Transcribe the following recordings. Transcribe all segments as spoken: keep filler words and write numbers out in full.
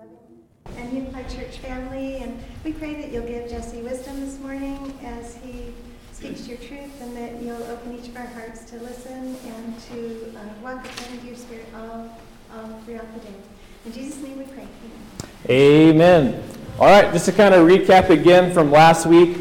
And Unified Church family, and we pray that you'll give Jesse wisdom this morning as he speaks your truth, and that you'll open each of our hearts to listen and to uh, walk according to your Spirit all, all throughout the day. In Jesus' name we pray. Amen. Amen. All right, just to kind of recap again from last week,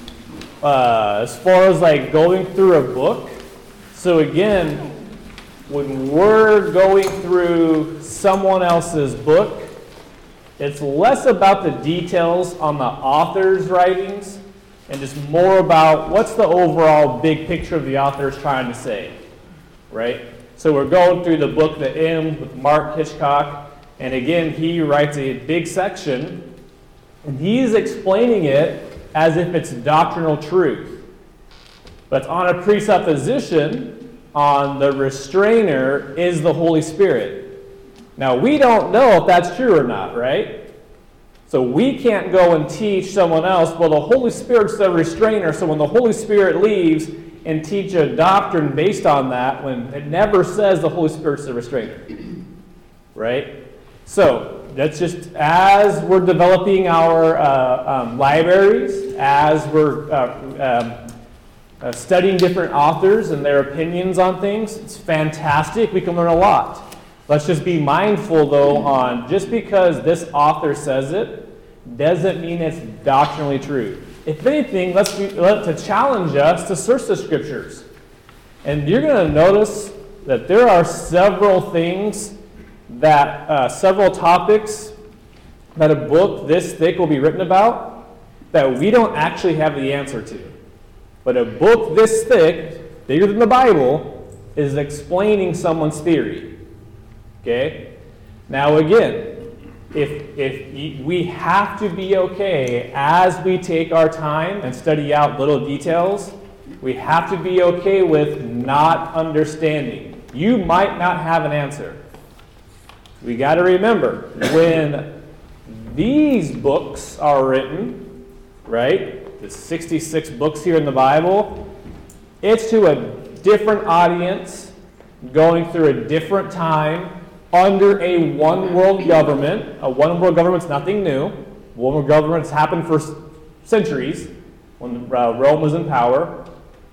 uh, as far as like going through a book. So again, when we're going through someone else's book, it's less about the details on the author's writings and just more about what's the overall big picture of the author is trying to say, right? So we're going through the book The M with Mark Hitchcock, and again, he writes a big section, and he's explaining it as if it's doctrinal truth. But it's on a presupposition on the restrainer is the Holy Spirit. Now, we don't know if that's true or not, right? So we can't go and teach someone else, well, the Holy Spirit's the restrainer, so when the Holy Spirit leaves, and teach a doctrine based on that when it never says the Holy Spirit's the restrainer, right? So that's just as we're developing our uh, um, libraries, as we're uh, um, uh, studying different authors and their opinions on things, it's fantastic. We can learn a lot. Let's just be mindful, though, on just because this author says it doesn't mean it's doctrinally true. If anything, let's be, let to challenge us to search the Scriptures. And you're going to notice that there are several things that, uh, several topics that a book this thick will be written about that we don't actually have the answer to. But a book this thick, bigger than the Bible, is explaining someone's theory. Okay? Now again, if if we have to be okay as we take our time and study out little details, we have to be okay with not understanding. You might not have an answer. We got to remember, when these books are written, right, the sixty-six books here in the Bible, it's to a different audience, going through a different time, under a one-world government. A one-world government's nothing new. One-world governments happened for centuries when uh, Rome was in power.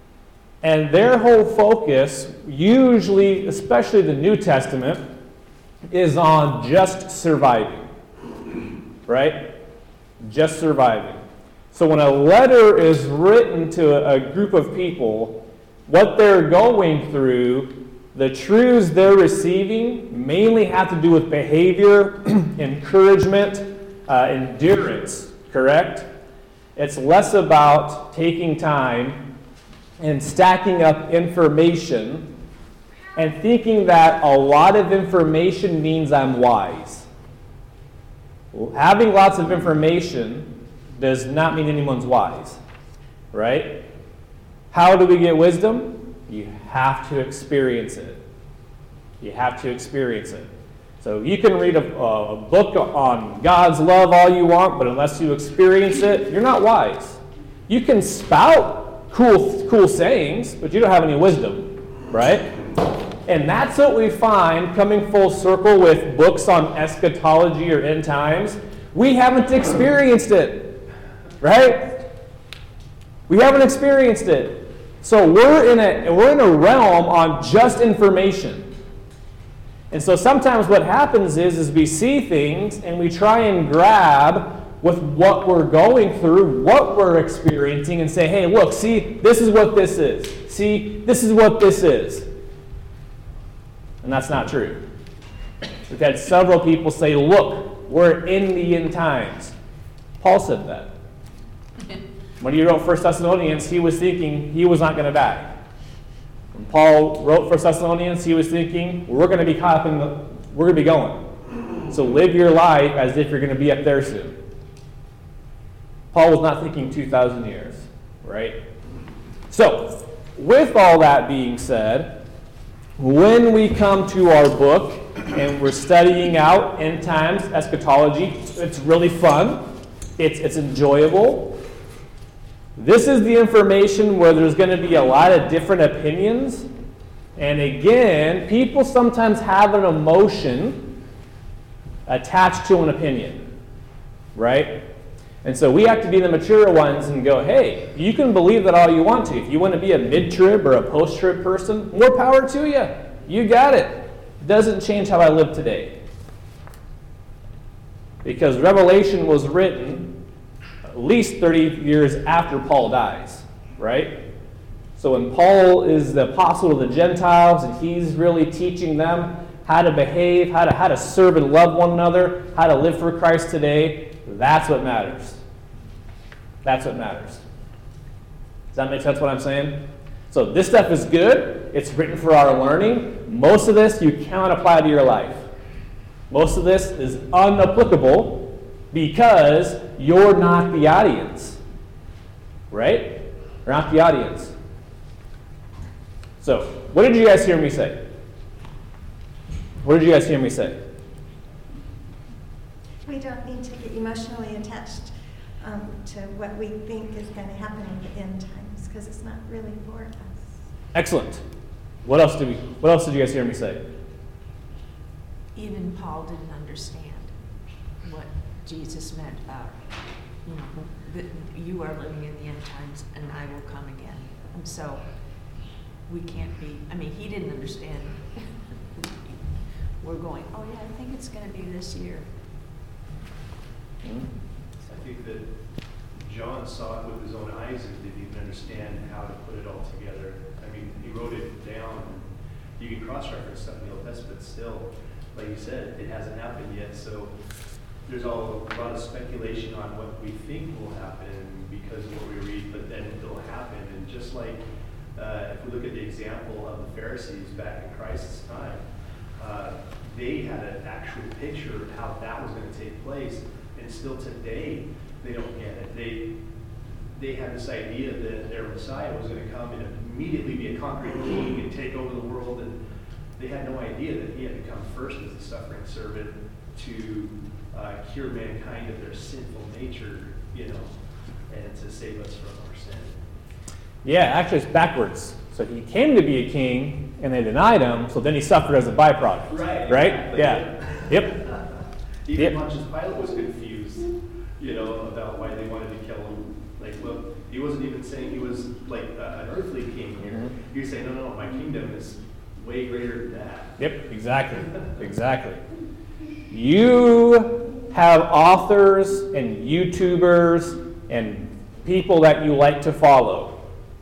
And their whole focus, usually, especially the New Testament, is on just surviving. Right? Just surviving. So when a letter is written to a, a group of people, what they're going through, the truths they're receiving mainly have to do with behavior, encouragement, uh, endurance, correct? It's less about taking time and stacking up information and thinking that a lot of information means I'm wise. Well, having lots of information does not mean anyone's wise, right? How do we get wisdom? You have to experience it. You have to experience it. So you can read a, a book on God's love all you want, but unless you experience it, you're not wise. You can spout cool, cool sayings, but you don't have any wisdom, right? And that's what we find coming full circle with books on eschatology or end times. We haven't experienced it, right? We haven't experienced it. So we're in a we're in a realm on just information. And so sometimes what happens is, is we see things and we try and grab with what we're going through, what we're experiencing, and say, hey, look, see, this is what this is. See, this is what this is. And that's not true. We've had several people say, look, we're in the end times. Paul said that. When he wrote First Thessalonians, he was thinking he was not going to die. When Paul wrote First Thessalonians, he was thinking, we're going to be caught up in the, we're going to be going. So live your life as if you're going to be up there soon. Paul was not thinking two thousand years, right? So, with all that being said, when we come to our book and we're studying out end times eschatology, it's really fun. It's, it's enjoyable. This is the information where there's going to be a lot of different opinions. And again, people sometimes have an emotion attached to an opinion, right? And so we have to be the mature ones and go, hey, you can believe that all you want to. If you want to be a mid-trib or a post-trib person, more power to you. You got it. It doesn't change how I live today. Because Revelation was written at least thirty years after Paul dies, right? So when Paul is the apostle to the Gentiles and he's really teaching them how to behave, how to, how to serve and love one another, how to live for Christ today, that's what matters. That's what matters. Does that make sense what I'm saying? So this stuff is good. It's written for our learning. Most of this you cannot apply to your life. Most of this is unapplicable because you're not the audience. Right? You're not the audience. So, what did you guys hear me say? What did you guys hear me say? We don't need to get emotionally attached um, to what we think is going to happen in the end times, because it's not really for us. Excellent. What else did we? What else did you guys hear me say? Even Paul didn't understand what Jesus meant about, you know, that you are living in the end times and I will come again. And so we can't be, I mean, he didn't understand. We're going, oh yeah, I think it's going to be this year. I think that John saw it with his own eyes and didn't even understand how to put it all together. I mean, he wrote it down. You can cross-reference stuff in the Old Testament still. Like you said, it hasn't happened yet, so there's all, a lot of speculation on what we think will happen because of what we read, but then it'll happen. And just like uh, if we look at the example of the Pharisees back in Christ's time, uh, they had an actual picture of how that was going to take place. And still today, they don't get it. They they had this idea that their Messiah was going to come and immediately be a conquering king and take over the world. And they had no idea that he had to come first as the suffering servant to uh, cure mankind of their sinful nature, you know, and to save us from our sin. Yeah, actually it's backwards. So he came to be a king, and they denied him, so then he suffered as a byproduct. Right. Right? Exactly. Yeah. Yep. Even Yep. Pontius Pilate was confused, you know, about why they wanted to kill him. Like, well, he wasn't even saying he was like uh, an earthly king here. Mhm. He was saying, no, no, my kingdom is way greater than that. Yep, exactly. Exactly. You have authors and YouTubers and people that you like to follow.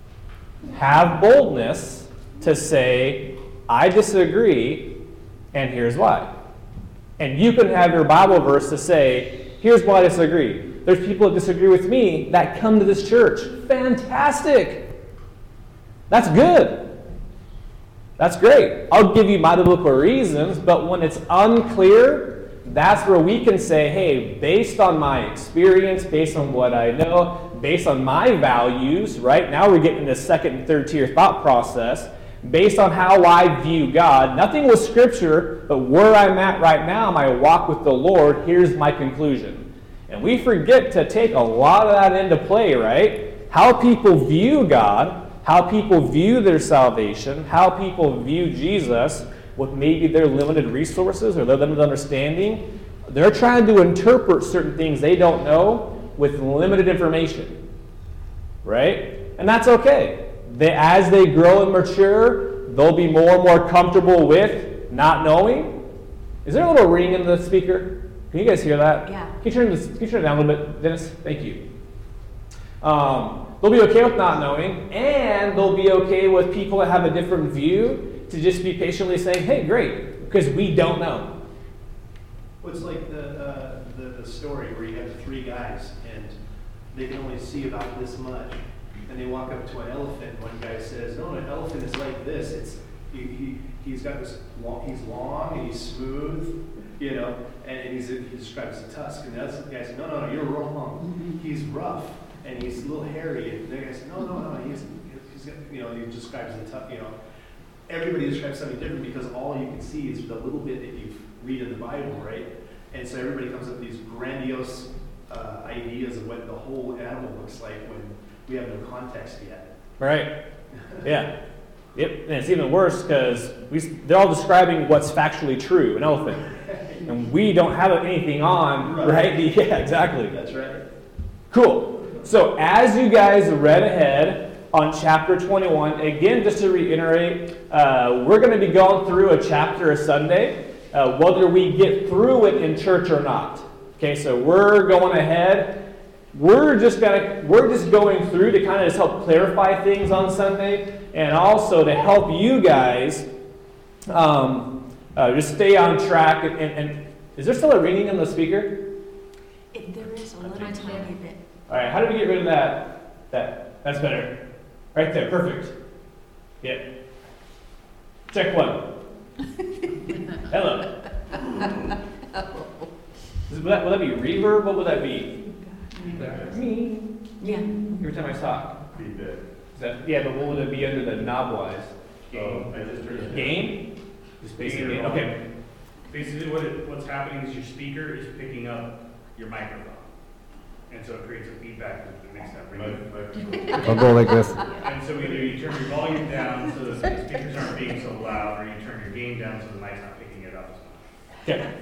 Have boldness to say, I disagree, and here's why. And you can have your Bible verse to say, here's why I disagree. There's people that disagree with me that come to this church. Fantastic. That's good. That's great. I'll give you my biblical reasons, but when it's unclear, that's where we can say, hey, based on my experience, based on what I know, based on my values, right? Now we're getting into second and third tier thought process. Based on how I view God, nothing with Scripture, but where I'm at right now, my walk with the Lord, here's my conclusion. And we forget to take a lot of that into play, right? How people view God, how people view their salvation, how people view Jesus with maybe their limited resources or their limited understanding. They're trying to interpret certain things they don't know with limited information, right? And that's okay. They, as they grow and mature, they'll be more and more comfortable with not knowing. Is there a little ring in the speaker? Can you guys hear that? Yeah. Can you turn, this, can you turn it down a little bit, Dennis? Thank you. Um, they'll be okay with not knowing, and they'll be okay with people that have a different view to just be patiently saying, hey, great, because we don't know. Well, it's like the, uh, the, the story where you have three guys, and they can only see about this much. And they walk up to an elephant. One guy says, no, an elephant is like this. It's he, he, he's got this long, he's long and he's smooth, you know, and, and he's, he describes the tusk. And the other guy says, no, no, no, you're wrong. He's rough and he's a little hairy. And the guy says, no, no, no, he's, he's got, you know, he describes the tusk, you know. Everybody describes something different because all you can see is the little bit that you read in the Bible, right? And so everybody comes up with these grandiose uh, ideas of what the whole animal looks like when we have no context yet. Right. Yeah. Yep. And it's even worse because we they're all describing what's factually true, an elephant. and we don't have anything on, Right. right? Yeah, exactly. That's right. Cool. So as you guys read ahead on chapter twenty-one, again, just to reiterate, uh, we're going to be going through a chapter a Sunday, uh, whether we get through it in church or not. Okay, so we're going ahead. We're just gonna we're just going through to kind of just help clarify things on Sunday, and also to help you guys um, uh, just stay on track. And, and, and is there still a ringing in the speaker? It, there is a little tiny bit. All right, how do we get rid of that? That that's better. Right there, perfect. Yeah. Check one. Hello. Is- Will that, will that be reverb? What would that be? Me. Yeah. Every time I talk. Feedback. Is that, yeah, but what would it be under the knob wise? Oh, I just turned it down. Gain? Just basically, Gain or okay. Basically, what it, what's happening is your speaker is picking up your microphone. And so it creates a feedback loop that makes that ring. I'll go like this. And so either you turn your volume down so that the speakers aren't being so loud, or you turn your gain down so the mic's not picking it up as much. Okay.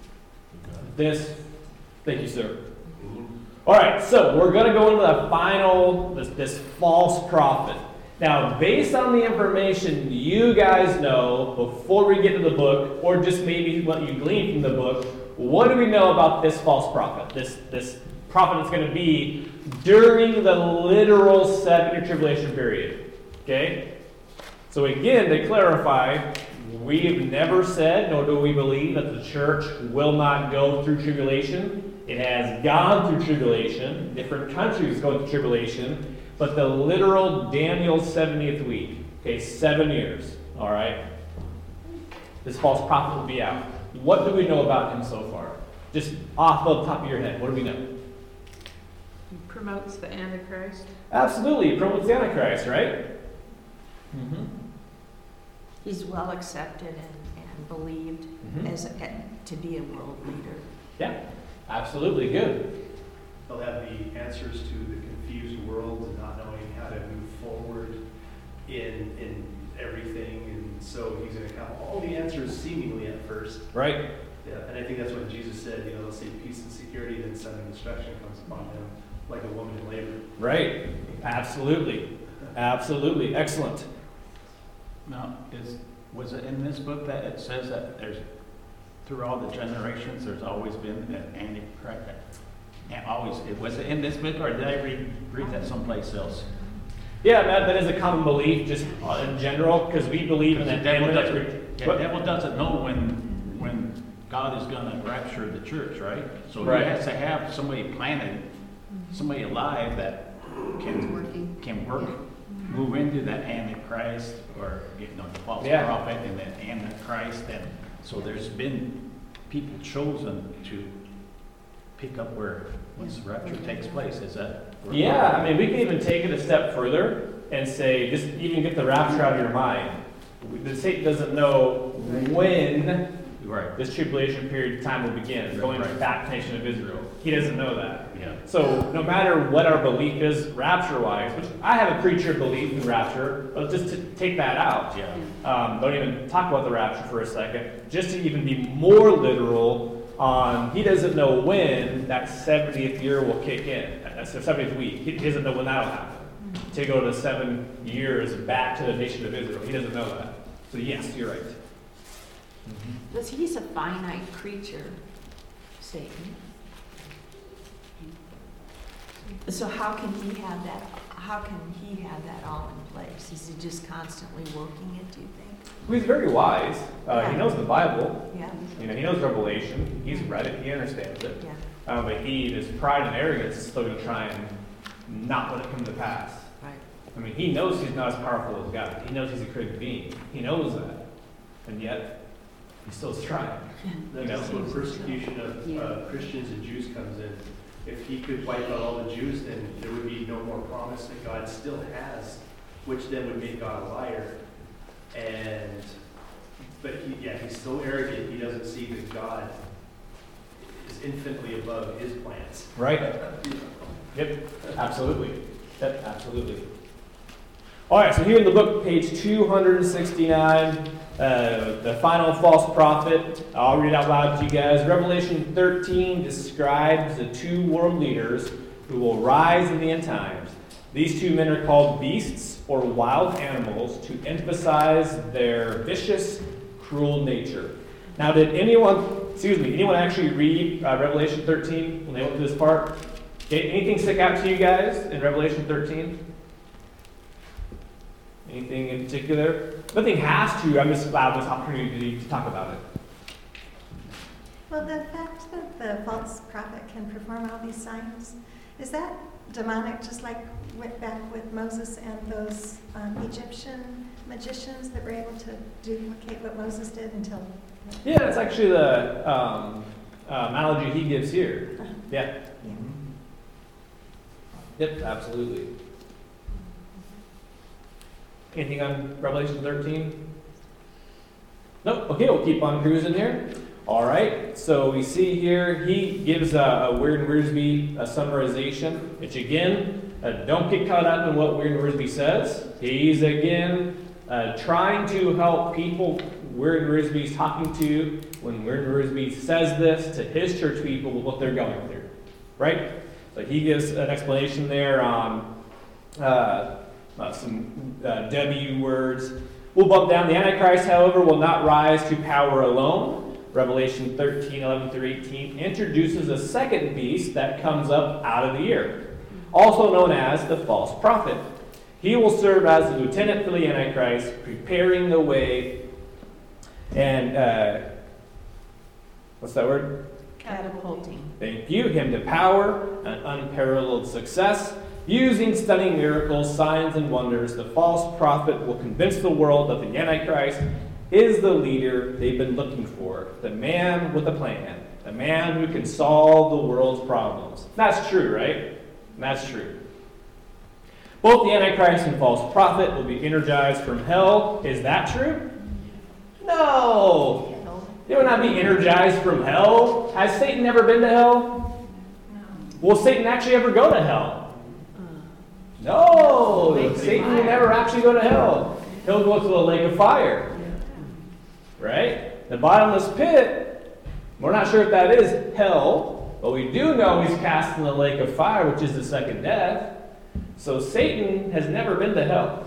This, thank you, sir. All right, so we're going to go into the final, this, this false prophet. Now, based on the information you guys know before we get to the book, or just maybe what you glean from the book, what do we know about this false prophet? This, this prophet that's going to be during the literal seven-year tribulation period. Okay? So again, to clarify, we've never said, nor do we believe, that the church will not go through tribulation. It has gone through tribulation. Different countries go through tribulation. But the literal Daniel seventieth week, okay, seven years, all right? This false prophet will be out. What do we know about him so far? Just off the top of your head, what do we know? He promotes the Antichrist. Absolutely, he promotes the Antichrist, right? Mm-hmm. He's well accepted and, and believed Mhm. as a, to be a world leader. Yeah, absolutely, good. They'll have the answers to the confused world and not knowing how to move forward in in everything. And so he's going to have all the answers seemingly at first. Right? Yeah, and I think that's what Jesus said, you know, they'll say peace and security, then sudden destruction comes upon them like a woman in labor. Right. Absolutely. Absolutely. Excellent. Now, is, was it in this book that it says that there's, through all the generations, there's always been an antichrist? And always, was it in this book, or did I read, read that someplace else? Yeah, that, that is a common belief, just uh, in general, because we believe in The that. devil imminent doesn't, re- the What? devil doesn't know when, when God is gonna rapture the church, right? So he Right. has to have somebody planted, somebody alive that can, can work, move into that Antichrist, or, you know, the false Yeah. prophet and the Antichrist, and so there's been people chosen to pick up where, once the rapture takes place, is that? where- Yeah, I mean, we can even take it a step further and say, just even get the rapture out of your mind. The Satan doesn't know when Right, this tribulation period of time will begin, going Right. back to the nation of Israel. He doesn't know that. yeah. So no matter what our belief is rapture-wise, which I have a preacher belief in rapture, but just to take that out. Yeah. Um, don't even talk about the rapture for a second. Just to even be more literal on, he doesn't know when that seventieth year will kick in. That's the seventieth week. He doesn't know when that'll happen. To go to seven years back to the nation of Israel. He doesn't know that. So yes, you're right. Because he's a finite creature, Satan. So how can he have that, how can he have that all in place? Is he just constantly working it, do you think? Well, he's very wise. Uh, he Yeah. knows the Bible. Yeah, You know, he knows Revelation. He's read it. He understands it. yeah, Um, but he, in his pride and arrogance, is still going to try and not let it come to pass. right. I mean, he knows he's not as powerful as God. He knows he's a created being. He knows that. And yet, he still is trying. You know? That's when persecution of uh, Christians and Jews comes in. If he could wipe out all the Jews, then there would be no more promise that God still has, which then would make God a liar. And, but he, yeah, he's so arrogant, he doesn't see that God is infinitely above his plans. Right? Yep, absolutely. Yep, absolutely. All right, so here in the book, page two hundred sixty-nine, uh, the final false prophet. I'll read it out loud to you guys. Revelation thirteen describes the two world leaders who will rise in the end times. These two men are called beasts or wild animals to emphasize their vicious, cruel nature. Now, did anyone, excuse me, anyone actually read uh, Revelation thirteen when they went to this part? Okay, anything stick out to you guys in Revelation thirteen? Anything in particular? Nothing has to. I'm just glad this opportunity to talk about it. Well, the fact that the false prophet can perform all these signs, is that demonic, just like went back with Moses and those um, Egyptian magicians that were able to duplicate what Moses did until... Yeah, that's actually the um, uh, analogy he gives here. Uh-huh. Yeah. Yeah. Yep, absolutely. Anything on Revelation thirteen? Nope. Okay, we'll keep on cruising here. All right, so we see here he gives a, a Weird and Wiersbe a summarization, which again, uh, don't get caught up in what Weird and Wiersbe says. He's again uh, trying to help people Weird and Wiersbe's talking to when Weird and Wiersbe says this to his church people with what they're going through, right? So he gives an explanation there on uh, uh, some uh, W words. We'll bump down. The Antichrist, however, will not rise to power alone. Revelation thirteen, eleven through eighteen introduces a second beast that comes up out of the earth, also known as the false prophet. He will serve as the lieutenant for the Antichrist, preparing the way and, uh, what's that word? Catapulting. Thank you. Him to power and unparalleled success. Using stunning miracles, signs, and wonders, the false prophet will convince the world that the Antichrist is the leader they've been looking for, the man with a plan, the man who can solve the world's problems. That's true, right? That's true. Both the Antichrist and false prophet will be energized from hell. Is that true? No. They will not be energized from hell. Has Satan ever been to hell? Will Satan actually ever go to hell? No. Satan will never actually go to hell. He'll go to the lake of fire. Right? The bottomless pit, we're not sure if that is hell, but we do know he's cast in the lake of fire, which is the second death. So Satan has never been to hell.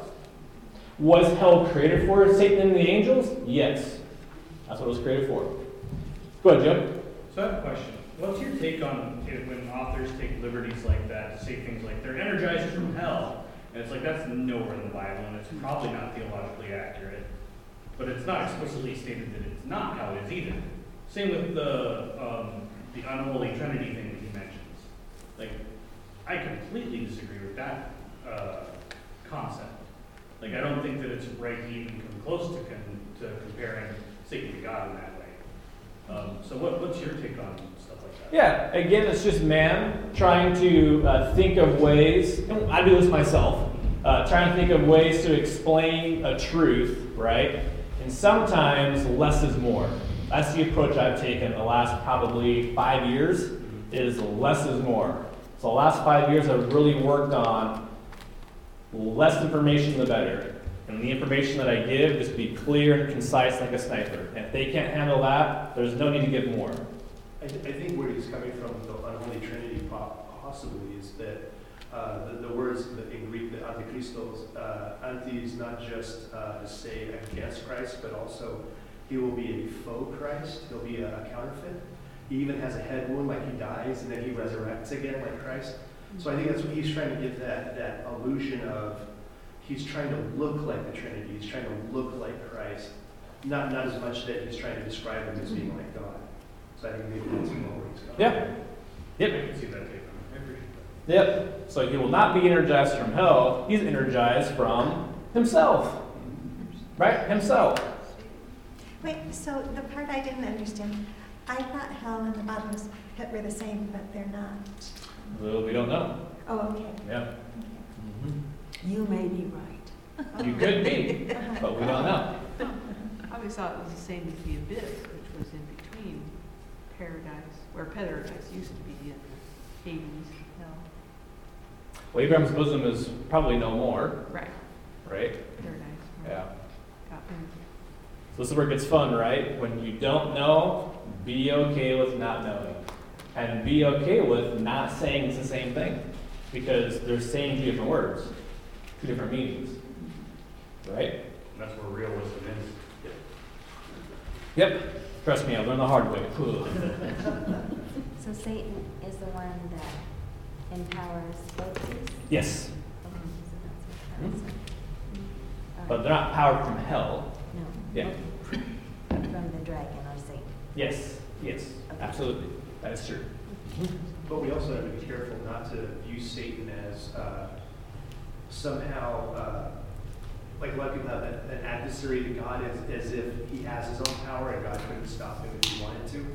Was hell created for Satan and the angels? Yes. That's what it was created for. Go ahead, Joe. So I have a question. What's your take on it when authors take liberties like that to say things like they're energized from hell? And it's like that's nowhere in the Bible, and it's probably not theologically accurate. But it's not explicitly stated that it's not how it is either. Same with the um, the unholy trinity thing that he mentions. Like, I completely disagree with that uh, concept. Like, I don't think that it's right to even come close to con- to comparing Satan to God in that way. Um, so, what, what's your take on stuff like that? Yeah, again, it's just man trying to uh, think of ways, and I do this myself, uh, trying to think of ways to explain a truth, right? And sometimes less is more. That's the approach I've taken the last probably five years, is less is more. So the last five years I've really worked on less information the better. And the information that I give, just be clear and concise like a sniper. And if they can't handle that, there's no need to give more. I, th- I think where he's coming from, the unholy trinity po- possibly, is that uh, the, the words that in Greek, the antichristos, uh, anti is not just uh, to say against Christ, but also he will be a faux Christ. He'll be a, a counterfeit. He even has a head wound, like he dies and then he resurrects again like Christ. So I think that's what he's trying to give that, that illusion of, he's trying to look like the Trinity. He's trying to look like Christ. Not not as much that he's trying to describe him as being like God. So I think maybe that's more where he's going. Yeah. Yep. I can see that take on. I appreciate that. Yep. So he will not be energized from hell. He's energized from himself. Right? Himself. Wait, so the part I didn't understand, I thought hell and the bottomless pit were the same, but they're not. Well, we don't know. Oh, okay. Yeah. Okay. You may be right. You could be, but we don't know. I always thought it was the same as the abyss, which was in between paradise, where paradise used to be in Hades, hell. Well, Abraham's bosom is probably no more, Right, right? paradise. right. Yeah. Got moved. So this is where it gets fun, right? When you don't know, be okay with not knowing. And be okay with not saying it's the same thing. Because they're saying two different words, two different meanings. Right? And that's where real wisdom is. Yep. Trust me, I learned the hard way. So Satan is the one that empowers both? Yes. Okay, so that's what that is. But they're not powered from hell. No. Yeah. From the dragon or Satan. Yes. Yes. Absolutely. That is true. But we also have to be careful not to view Satan as uh, somehow, uh, like a lot of people have an, an adversary to God as, as if he has his own power and God couldn't stop him if he wanted to.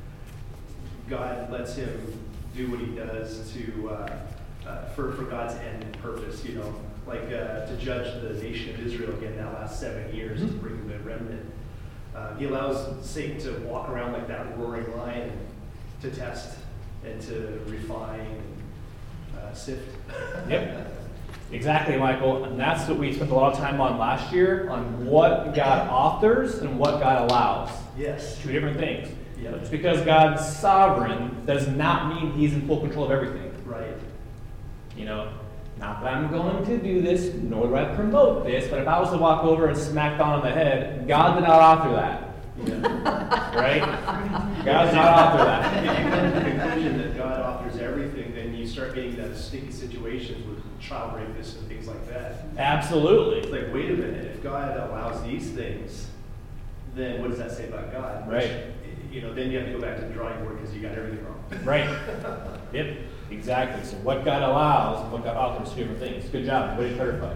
God lets him do what he does to uh, uh, for, for God's end and purpose, you know, like uh, to judge the nation of Israel again that last seven years to bring the remnant. Uh, he allows Satan to walk around like that roaring lion to test and to refine and uh, sift. Yep. Exactly, Michael. And that's what we spent a lot of time on last year, on what God authors and what God allows. Yes. Two different things. Yeah. Just because God's sovereign does not mean he's in full control of everything. Right. You know, not that I'm going to do this, nor do I promote this, but if I was to walk over and smack Don on the head, God did not author that. Yeah. Right? God did not author that. If you come to the conclusion that God authors everything, then you start getting those sticky situations with child rapists and things like that. It's Absolutely. like, wait a minute, if God allows these things, then what does that say about God? Which, Right. you know, then you have to go back to the drawing board because you got everything wrong. Right. Yep. Exactly. So what God allows and what God authors, two different things. Good job. Way to clarify.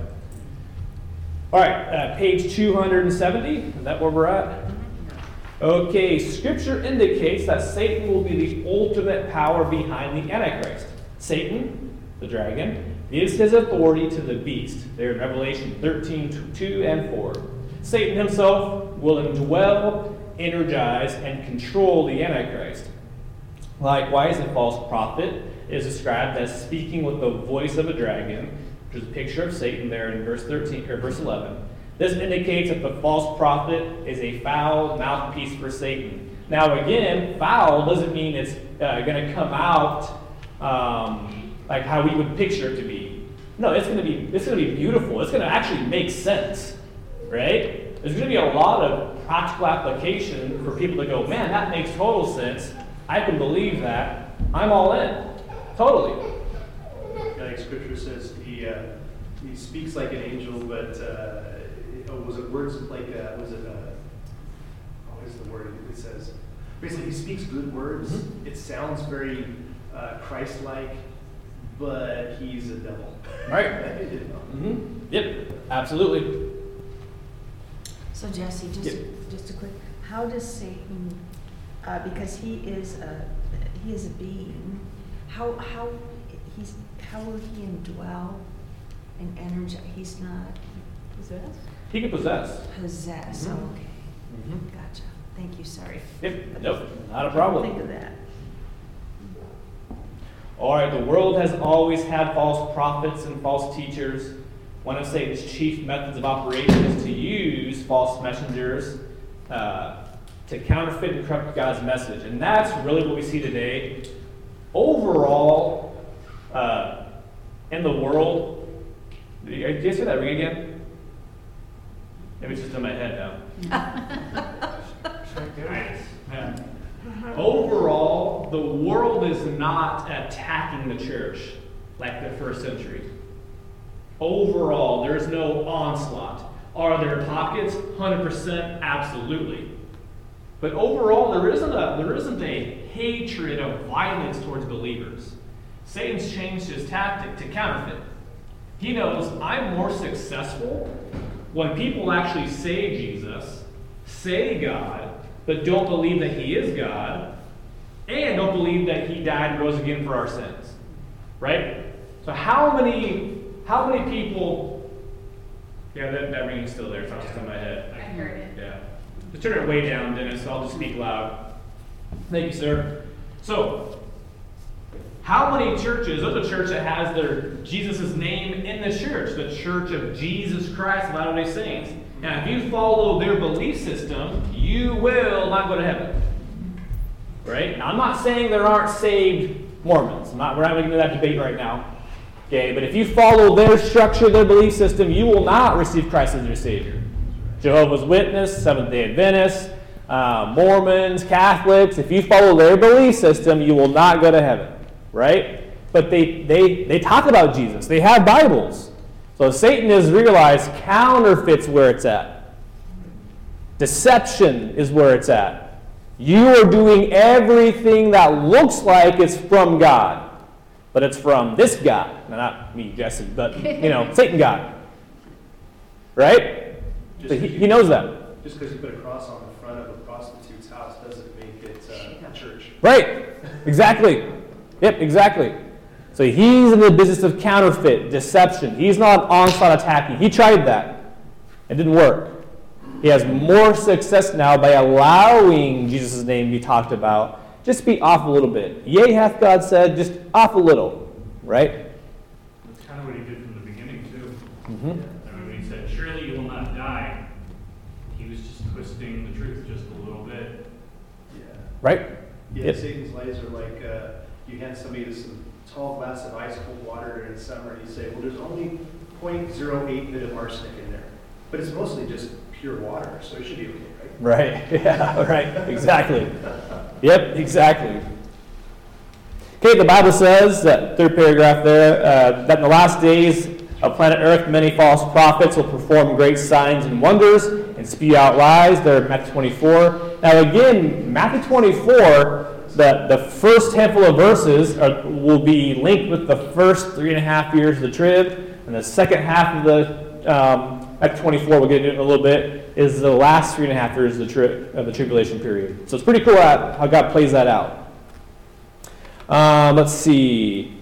All right. Uh, page two hundred seventy. Is that where we're at? Okay. Scripture indicates that Satan will be the ultimate power behind the Antichrist. Satan, the dragon, gives his authority to the beast. There in Revelation thirteen, two and four. Satan himself will indwell, energize, and control the Antichrist. Likewise, a false prophet is described as speaking with the voice of a dragon, which is a picture of Satan there in verse thirteen or verse eleven. This indicates that the false prophet is a foul mouthpiece for Satan. Now, again, foul doesn't mean it's uh, going to come out um, like how we would picture it to be. No, it's going to be it's going to be beautiful. It's going to actually make sense, right? There's going to be a lot of practical application for people to go, man, that makes total sense. I can believe that. I'm all in. Totally. Yeah, like Scripture says, he uh, he speaks like an angel, but uh, oh, was it words like uh, was it uh, what is the word it says? Basically, he speaks good words. Mm-hmm. It sounds very uh, Christ-like, but he's a devil. Right. You know? Mm-hmm. Yep. Absolutely. So Jesse, just, Yep. just a quick, how does Satan, uh, because he is a, he is a being, how, how, he's, how will he indwell and energize? He's not Possessed? He can possess. possessed, Mhm. okay, Mm-hmm. gotcha, thank you, sorry. Yep. Nope. Not a Think problem. of that. All right. The world has always had false prophets and false teachers. One of Satan's chief methods of operation is to use false messengers uh, to counterfeit and corrupt God's message. And that's really what we see today. Overall, uh, in the world, did you, did you say that ring again? Maybe it's just in my head now. Nice. Yeah. Overall, the world is not attacking the church like the first century. Overall, there's no onslaught. Are there pockets? one hundred percent, absolutely. But overall, there isn't a there isn't a hatred of violence towards believers. Satan's changed his tactic to counterfeit. He knows I'm more successful when people actually say Jesus, say God, but don't believe that he is God, and don't believe that he died and rose again for our sins. Right? So how many how many people yeah, that, that ring's still there, it's not just in my head. I heard it. Yeah. Just turn it way down, Dennis. I'll just speak loud. Thank you, sir. So, how many churches, there's a church that has their Jesus' name in the church, the Church of Jesus Christ of Latter-day Saints. Now, if you follow their belief system, you will not go to heaven. Right? Now, I'm not saying there aren't saved Mormons. I'm not, we're not going to get into that debate right now. Okay, but if you follow their structure, their belief system, you will not receive Christ as your Savior. Jehovah's Witness, Seventh-day Adventists, uh, Mormons, Catholics, if you follow their belief system, you will not go to heaven. Right? But they, they, they talk about Jesus. They have Bibles. So Satan has realized counterfeit's where it's at. Deception is where it's at. You are doing everything that looks like it's from God, but it's from this God. Now, not me, Jesse, but, you know, Satan God. Right? So he, he knows that. Just because you put a cross on the front of a prostitute's house doesn't make it uh, a church. Right. Exactly. Yep, exactly. So he's in the business of counterfeit, deception. He's not onslaught attacking. He tried that. It didn't work. He has more success now by allowing Jesus' name to be talked about. Just be off a little bit. Yea, hath God said, just off a little. Right? That's kind of what he did from the beginning, too. Mm-hmm. I mean, when he said, surely you will not die, he was just twisting the truth just a little bit. Yeah. Right? Yeah, Yep. Satan's lies are like uh, you hand somebody some tall glass of ice cold water during the summer and you say, well, there's only zero point zero eight bit of arsenic in there. But it's mostly just pure water, so it should be okay, right? Right. Yeah, right. Exactly. Yep, exactly. Okay, the Bible says, that third paragraph there, uh, that in the last days of planet Earth, many false prophets will perform great signs and wonders and spew out lies. They're Matthew twenty-four. Now again, Matthew twenty-four, the, the first handful of verses are, will be linked with the first three and a half years of the trib, and the second half of the um, Matthew twenty-four, we'll get into it in a little bit, is the last three and a half years of the, tri- of the tribulation period. So it's pretty cool how, how God plays that out. Um, let's see.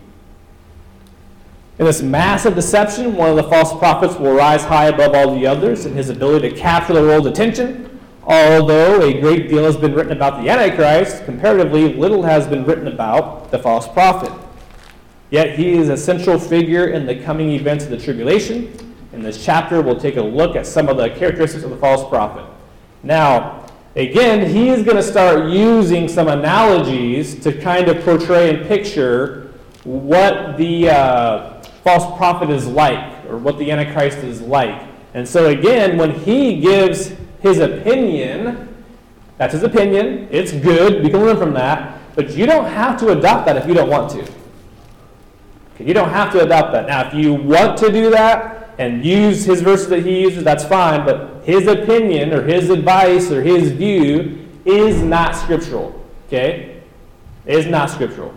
In this massive deception, one of the false prophets will rise high above all the others in his ability to capture the world's attention. Although a great deal has been written about the Antichrist, comparatively little has been written about the false prophet. Yet he is a central figure in the coming events of the tribulation. In this chapter, we'll take a look at some of the characteristics of the false prophet. Now, again, he is going to start using some analogies to kind of portray and picture what the uh, false prophet is like, or what the Antichrist is like. And so again, when he gives his opinion, that's his opinion, it's good, we can learn from that, but you don't have to adopt that if you don't want to. Okay, you don't have to adopt that. Now, if you want to do that and use his verses that he uses, that's fine, but his opinion or his advice or his view is not scriptural. Okay? It is not scriptural.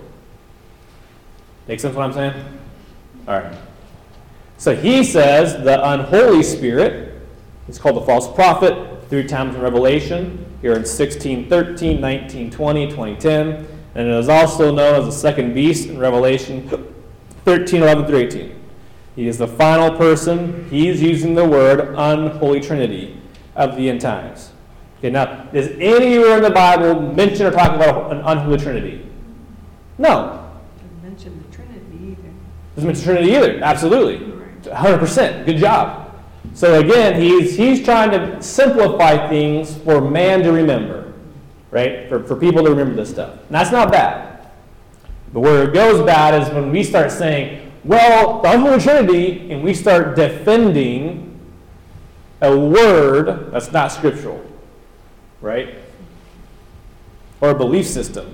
Make sense what I'm saying? All right. So he says the unholy spirit is called the false prophet three times in Revelation, here in sixteen thirteen, nineteen twenty, twenty ten, and it is also known as the second beast in Revelation thirteen eleven through eighteen. He is the final person. He's using the word unholy trinity of the end times. Okay, now, does anywhere in the Bible mention or talk about an unholy trinity? No. Didn't mention the Trinity either. Doesn't mention Trinity either. Absolutely. Right. one hundred percent. Good job. So again, he's he's trying to simplify things for man to remember. Right? For, for people to remember this stuff. And that's not bad. But where it goes bad is when we start saying, well, the unholy trinity, and we start defending a word that's not scriptural. Right? Or a belief system.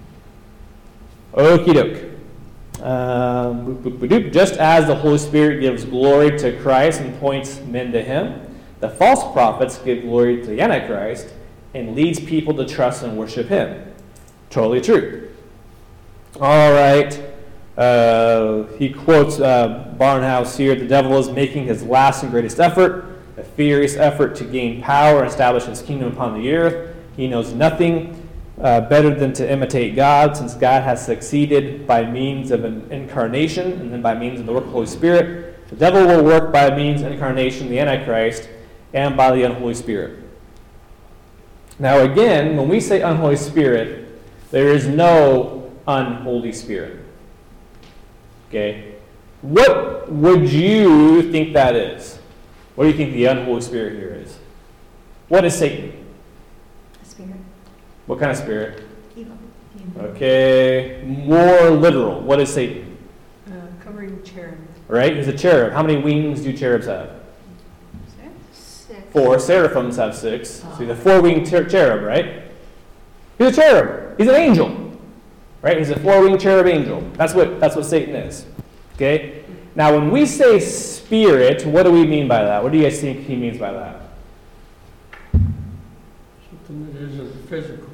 Okie doke. Um, boop, boop, boop, doop. Just as the Holy Spirit gives glory to Christ and points men to him, the false prophets give glory to the Antichrist and leads people to trust and worship him. Totally true. All right. Uh, he quotes uh, Barnhouse here. The devil is making his last and greatest effort, a furious effort to gain power and establish his kingdom upon the earth. He knows nothing Uh, better than to imitate God, since God has succeeded by means of an incarnation and then by means of the work of the Holy Spirit. The devil will work by means of incarnation, the Antichrist, and by the unholy spirit. Now again, when we say unholy spirit, there is no unholy spirit. Okay? What would you think that is? What do you think the unholy spirit here is? What is Satan? A spirit. What kind of spirit? Evil. Okay, more literal. What is Satan? Uh, covering cherub. Right? He's a cherub. How many wings do cherubs have? Six. Four. Seraphims have six. So he's a four-winged ter- cherub, right? He's a cherub. He's an angel. Right? He's a four-winged cherub angel. That's what that's what Satan is. Okay? Now, when we say spirit, what do we mean by that? What do you guys think he means by that? Something that isn't physical.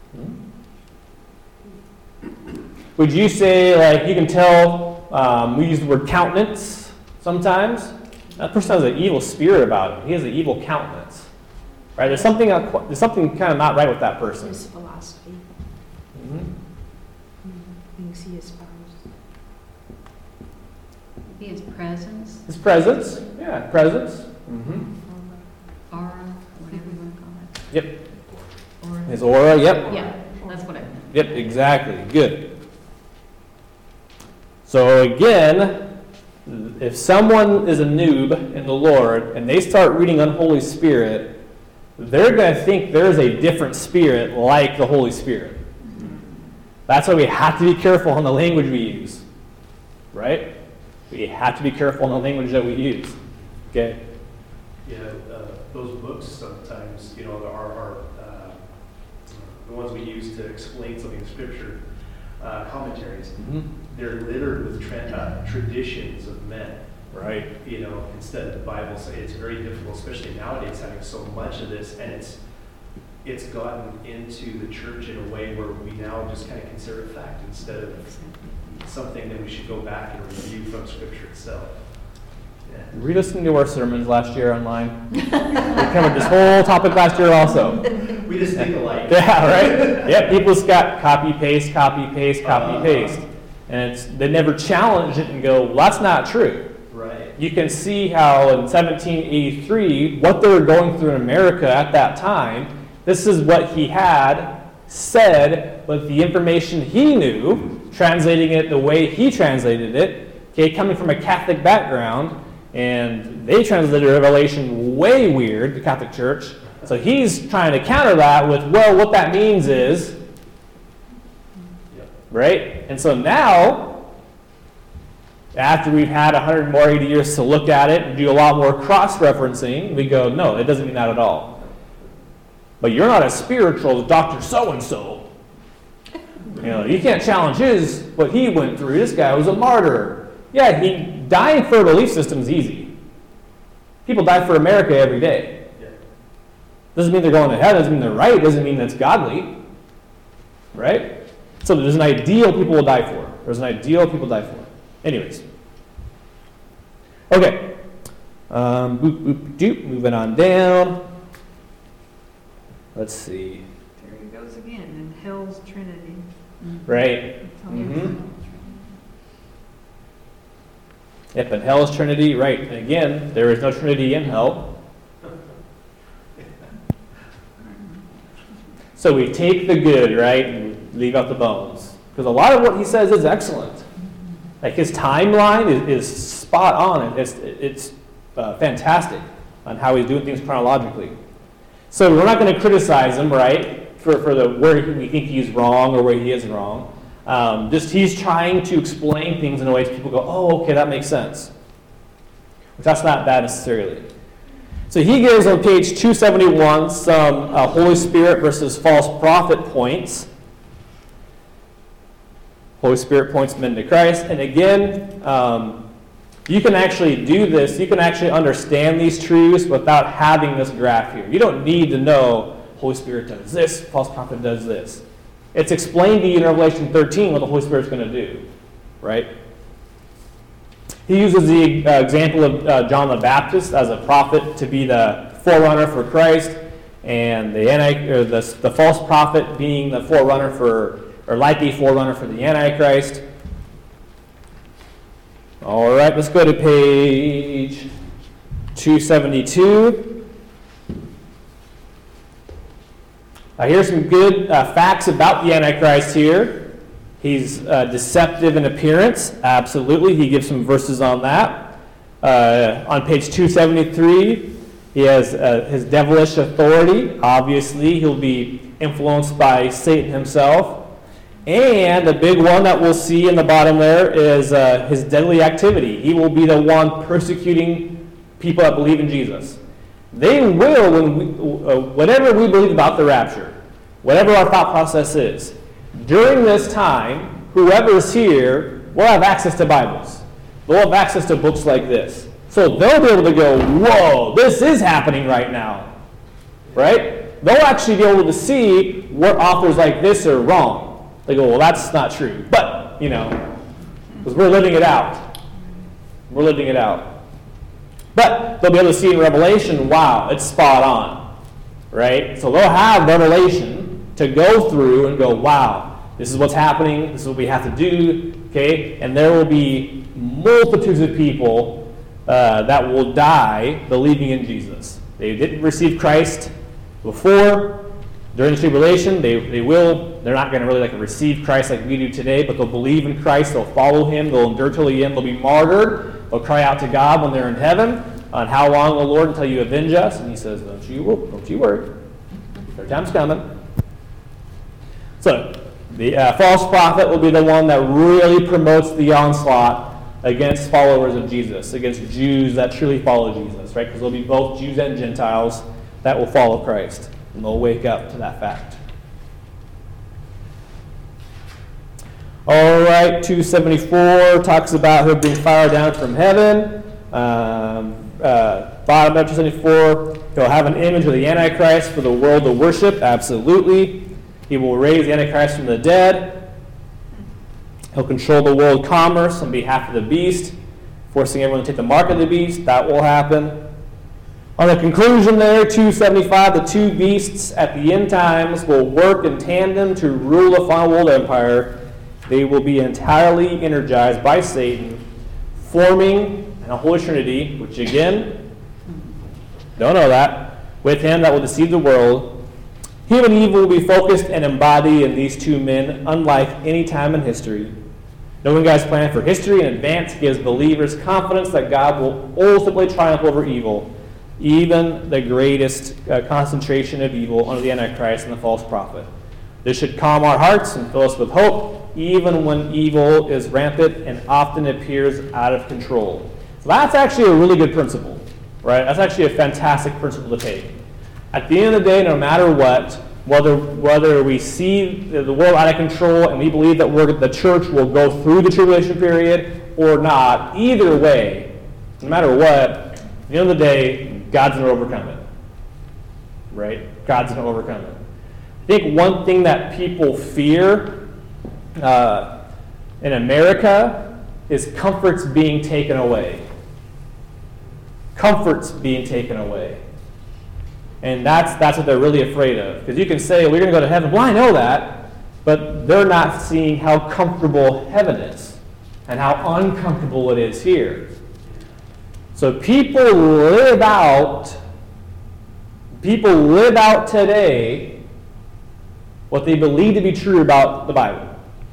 Would you say, like, you can tell, um, we use the word countenance sometimes? That person has an evil spirit about him. He has an evil countenance. Right? There's something, uh, there's something kind of not right with that person. His philosophy, Mhm. things he espoused. Maybe his presence, His presence. Yeah, presence. Mm-hmm. aura, whatever you want to call it. Yep. Or His aura, yep. Yeah, that's what I meant. Yep, exactly. Good. So again, if someone is a noob in the Lord and they start reading unholy spirit, they're going to think there's a different spirit like the Holy Spirit. That's why we have to be careful on the language we use. Right? We have to be careful on the language that we use. Okay? Yeah, uh, those books sometimes, you know, are, are uh, the ones we use to explain something in Scripture, uh, commentaries. Mm-hmm. They're littered with tra- uh, traditions of men. Right. You know, instead of the Bible. So it's very difficult, especially nowadays, having so much of this, and it's it's gotten into the church in a way where we now just kind of consider it fact instead of something that we should go back and review from Scripture itself. Yeah. Re-listen to our sermons last year online. We covered this whole topic last year also. We just think alike. Yeah, right? Yeah, people just got copy, paste, copy, paste, copy, Uh-huh. paste. And it's, they never challenge it and go, well, that's not true. Right. You can see how in seventeen eighty-three, what they were going through in America at that time, this is what he had said, but the information he knew, translating it the way he translated it, okay, coming from a Catholic background, and they translated Revelation way weird, the Catholic Church. So he's trying to counter that with, well, what that means is, Yep. right? And so now, after we've had one hundred more eighty years to look at it and do a lot more cross-referencing, we go, no, it doesn't mean that at all. But you're not as spiritual as Doctor So-and-so. You know, you can't challenge his, what he went through. This guy was a martyr. Yeah, he dying for a belief system is easy. People die for America every day. Yeah. Doesn't mean they're going to heaven, doesn't mean they're right, doesn't mean that's godly. Right? So there's an ideal people will die for. There's an ideal people die for. Anyways. Okay. Um, boop, boop, doop. Moving on down. Let's see. There he goes again, in hell's trinity. Right. Tell me Mhm. Yep, and hell is Trinity. Right. And again, there is no Trinity in hell. So we take the good, right, and leave out the bones. Because a lot of what he says is excellent. Like his timeline is, is spot on. It's, it's uh, fantastic on how he's doing things chronologically. So we're not going to criticize him, right, for, for the where we think he's wrong or where he is wrong. Um, just he's trying to explain things in a way that people go, oh, okay, that makes sense. But that's not bad necessarily. So he gives on page two seventy-one some uh, Holy Spirit versus false prophet points. Holy Spirit points men to Christ. And again, um, you can actually do this. You can actually understand these truths without having this graph here. You don't need to know Holy Spirit does this, false prophet does this. It's explained to you in Revelation thirteen what the Holy Spirit's going to do, right? He uses the uh, example of uh, John the Baptist as a prophet to be the forerunner for Christ, and the anti or the, the false prophet being the forerunner for, or likely forerunner for the Antichrist. All right, let's go to page two seventy-two. Now here's some good uh, facts about the Antichrist here. He's uh, deceptive in appearance. Absolutely. He gives some verses on that. Uh, on page two seventy-three, he has uh, his devilish authority. Obviously, he'll be influenced by Satan himself. And the big one that we'll see in the bottom there is uh, his deadly activity. He will be the one persecuting people that believe in Jesus. They will, when we, uh, whatever we believe about the rapture, whatever our thought process is, during this time, whoever's here will have access to Bibles. They'll have access to books like this. So they'll be able to go, whoa, this is happening right now. Right? They'll actually be able to see what authors like this are wrong. They go, well, that's not true. But, you know, because we're living it out. We're living it out. But they'll be able to see in Revelation, wow, it's spot on. Right? So they'll have Revelation to go through and go, wow, this is what's happening. This is what we have to do. Okay? And there will be multitudes of people uh, that will die believing in Jesus. They didn't receive Christ before. During the tribulation, they, they will, they're not going to really like receive Christ like we do today, but they'll believe in Christ, they'll follow him, they'll endure till the end, they'll be martyred, they'll cry out to God when they're in heaven, on how long, O Lord, until you avenge us? And he says, don't you, don't you worry, their time's coming. So, the uh, false prophet will be the one that really promotes the onslaught against followers of Jesus, against Jews that truly follow Jesus, right? Because there'll be both Jews and Gentiles that will follow Christ. And they'll wake up to that fact. All right, two seventy-four talks about he'll bring fire down from heaven. Um, uh, bottom of two seventy-four, he'll have an image of the Antichrist for the world to worship. Absolutely. He will raise the Antichrist from the dead. He'll control the world commerce on behalf of the beast, forcing everyone to take the mark of the beast. That will happen. On the conclusion there, two seventy-five, the two beasts at the end times will work in tandem to rule the final world empire. They will be entirely energized by Satan, forming a Holy Trinity, which again, don't know that, with him that will deceive the world. Him and evil will be focused and embodied in these two men, unlike any time in history. Knowing God's plan for history in advance gives believers confidence that God will ultimately triumph over evil, even the greatest uh, concentration of evil under the Antichrist and the false prophet. This should calm our hearts and fill us with hope, even when evil is rampant and often appears out of control. So that's actually a really good principle, right? That's actually a fantastic principle to take. At the end of the day, no matter what, whether whether we see the world out of control and we believe that we're, the church will go through the tribulation period or not, either way, no matter what, at the end of the day, God's going to overcome it, right? God's going to overcome it. I think one thing that people fear uh, in America is comforts being taken away. Comforts being taken away. And that's that's what they're really afraid of. Because you can say, we're going to go to heaven. Well, I know that. But they're not seeing how comfortable heaven is and how uncomfortable it is here. So people live out, people live out today what they believe to be true about the Bible.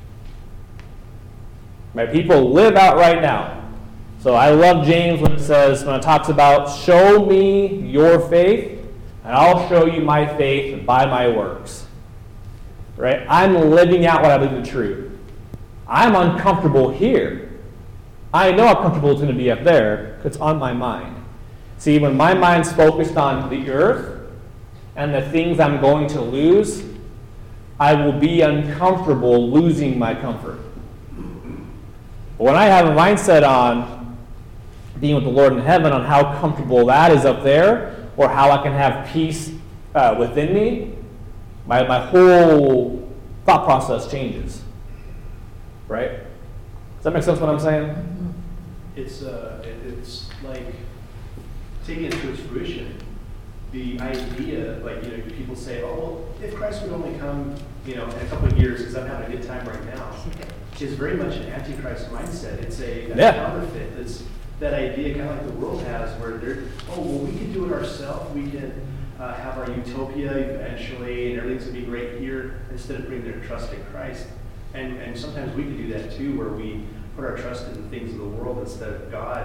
Right? People live out right now. So I love James when it says, when it talks about, show me your faith, and I'll show you my faith by my works. Right? I'm living out what I believe is true. I'm uncomfortable here. I know how comfortable it's going to be up there because it's on my mind. See, when my mind's focused on the earth and the things I'm going to lose, I will be uncomfortable losing my comfort. But when I have a mindset on being with the Lord in heaven, on how comfortable that is up there, or how I can have peace uh, within me, my, my whole thought process changes. Right? Does that make sense what I'm saying? It's uh, it, it's like taking it to its fruition. The idea, like, you know, people say, oh, well, if Christ would only come, you know, in a couple of years because I'm having a good time right now, is very much an antichrist mindset. It's a, a yeah. counterfeit. It's that idea, kind of like the world has, where they're, oh, well, we can do it ourselves. We can uh, have our utopia eventually, and everything's going to be great here, instead of putting their trust in Christ. And and sometimes we can do that too, where we put our trust in the things of the world instead of God. And,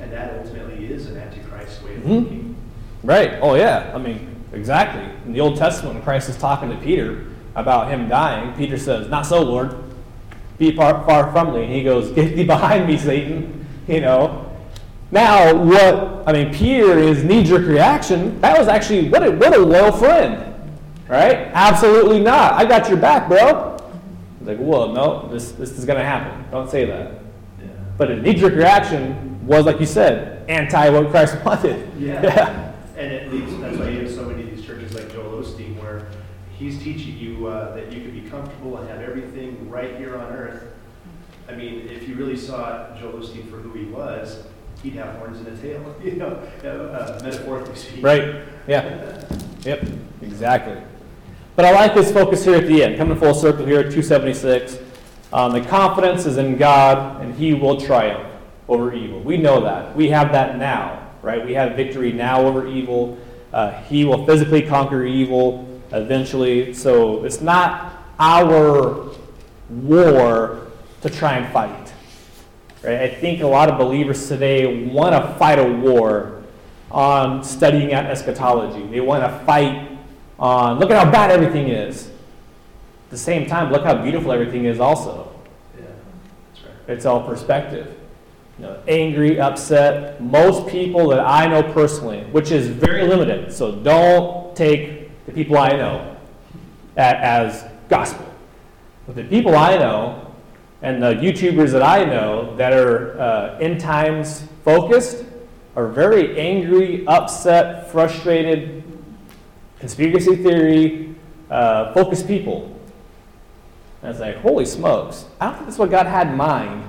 And that ultimately is an antichrist way of Mhm. thinking. Right. Oh, yeah. I mean, exactly. In the Old Testament, when Christ is talking to Peter about him dying, Peter says, "Not so, Lord. Be far, far from me." And he goes, "Get thee behind me, Satan." You know. Now, what, I mean, Peter, his knee-jerk reaction, that was actually, what a, what a loyal friend. Right? Absolutely not. I got your back, bro. He's like, well, no, this, this is going to happen. Don't say that. Yeah. But a knee-jerk reaction was, like you said, anti what Christ wanted. Yeah. Yeah. And it leads, that's why you have so many of these churches like Joel Osteen, where he's teaching you uh, that you can be comfortable and have everything right here on earth. I mean, if you really saw Joel Osteen for who he was, he'd have horns and a tail, you know, uh, metaphorically speaking. Right. Yeah. Yep. Exactly. But I like this focus here at the end, coming full circle here at two seventy-six. Um, the confidence is in God, and He will triumph over evil. We know that. We have that now, right? We have victory now over evil. Uh, he will physically conquer evil eventually. So it's not our war to try and fight. Right? I think a lot of believers today want to fight a war on studying out eschatology. They want to fight on, look at how bad everything is. At the same time, look how beautiful everything is also. Yeah, that's right. It's all perspective. You know, angry, upset. Most people that I know personally, which is very limited, so don't take the people I know as gospel. But the people I know and the YouTubers that I know that are uh, end times focused are very angry, upset, frustrated, conspiracy theory uh, focused people. And it's like, holy smokes, I don't think that's what God had in mind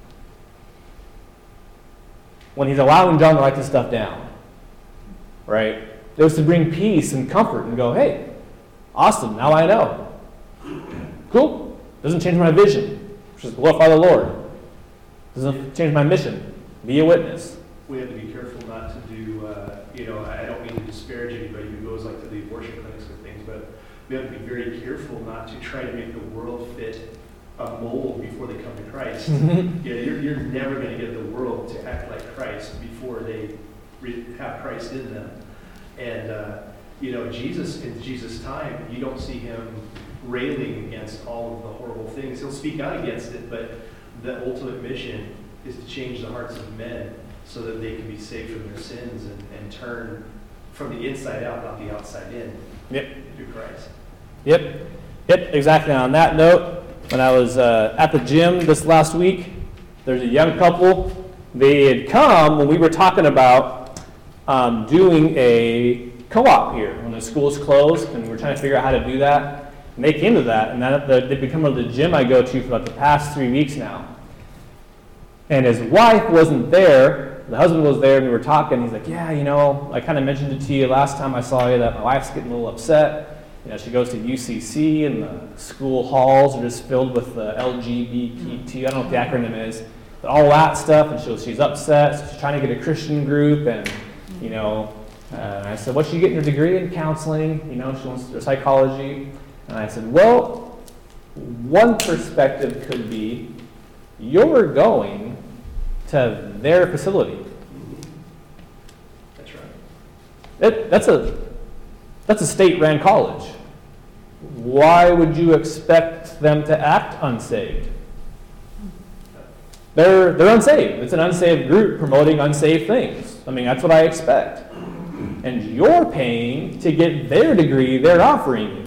when He's allowing John to write this stuff down. Right? It was to bring peace and comfort and go, hey, awesome, now I know. Cool. Doesn't change my vision, which is glorify the Lord. Doesn't change my mission. Be a witness. We have to be careful not to do, uh, you know, I don't mean to disparage anybody who goes like to the abortion clinics and things, but we have to be very careful not to try to make the world fit a mold before they come to Christ. Mhm. Yeah, you're, you're never going to get the world to act like Christ before they re- have Christ in them. And, uh, you know, Jesus, in Jesus' time, you don't see Him railing against all of the horrible things. He'll speak out against it, but the ultimate mission is to change the hearts of men so that they can be saved from their sins and, and turn from the inside out, not the outside in, Yep. through Christ. Yep. Yep, exactly. On that note, when I was uh, at the gym this last week, there's a young couple. They had come when we were talking about um, doing a co-op here when the school's closed, and we were trying to figure out how to do that. And they came to that, and that, the, they've become the gym I go to for like the past three weeks now. And his wife wasn't there. The husband was there, and we were talking. He's like, yeah, you know, I kind of mentioned it to you last time I saw you that my wife's getting a little upset. You know, she goes to U C C, and the school halls are just filled with the L G B T, I don't know what the acronym is, but all that stuff, and so she's upset. So she's trying to get a Christian group, and, you know, uh, and I said, what's she getting her degree in? Counseling. You know, she wants her psychology. And I said, well, one perspective could be you're going to their facility. That's right. It, that's a that's a state-ran college. Why would you expect them to act unsaved? They're they're unsaved. It's an unsaved group promoting unsaved things. I mean, that's what I expect. And you're paying to get their degree they're offering you.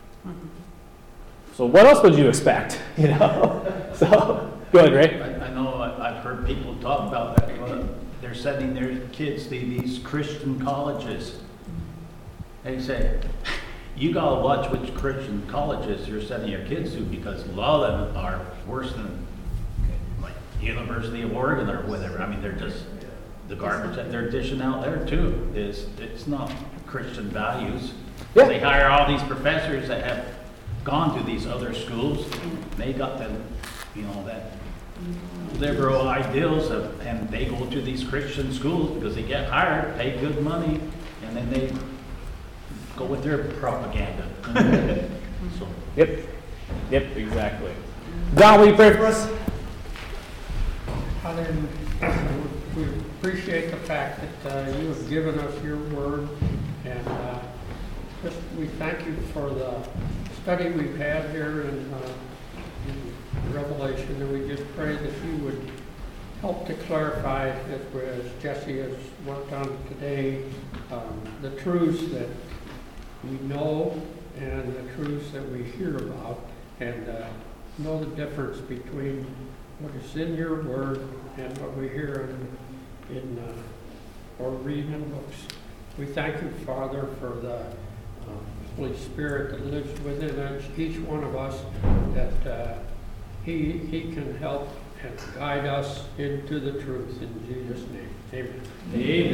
So what else would you expect? You know. So go ahead, Ray. I, I know I- I've heard people talk about that, but they're sending their kids to these Christian colleges. They say, you gotta watch which Christian colleges you're sending your kids to, because a lot of them are worse than like University of Oregon or whatever. I mean, they're just, the garbage that they're dishing out there too is, it's not Christian values. Yeah. They hire all these professors that have gone to these other schools. They got them, you know, that liberal ideals of, and they go to these Christian schools because they get hired, pay good money, and then they go with their propaganda. So, Yep. Yep, exactly. Don, will you pray for us? Father, we appreciate the fact that uh, you have given us your word, and uh, just we thank you for the study we've had here in, uh, in Revelation, and we just pray that you would help to clarify, as, as Jesse has worked on today, um, the truths that we know and the truths that we hear about, and uh, know the difference between what is in your word and what we hear in, in uh, or read in books. We thank you, Father, for the uh, Holy Spirit that lives within us, each one of us, that uh, he, he can help and guide us into the truth. In Jesus' name, amen. Amen.